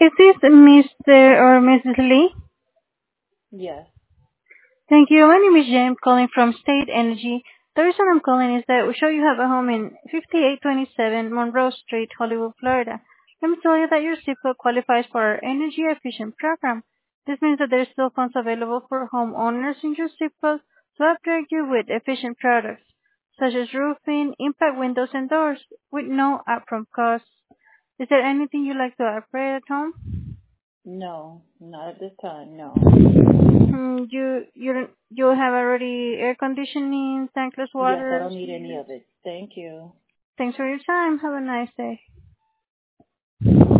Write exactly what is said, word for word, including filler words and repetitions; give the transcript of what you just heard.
Is this Mister or Missus Lee? Yes. Thank you. My name is Jen, calling from State Energy. The reason I'm calling is that we show you have a home in fifty-eight twenty-seven Monroe Street, Hollywood, Florida. Let me tell you that your zip code qualifies for our energy efficient program. This means that there's still funds available for homeowners in your zip code to upgrade you with efficient products, such as roofing, impact windows and doors, with no upfront costs. Is there anything you'd like to upgrade at home? No, not at this time, no. Hmm, you you you have already air conditioning, tankless Yes, I water. don't need any of it. Thank you. Thanks for your time. Have a nice day.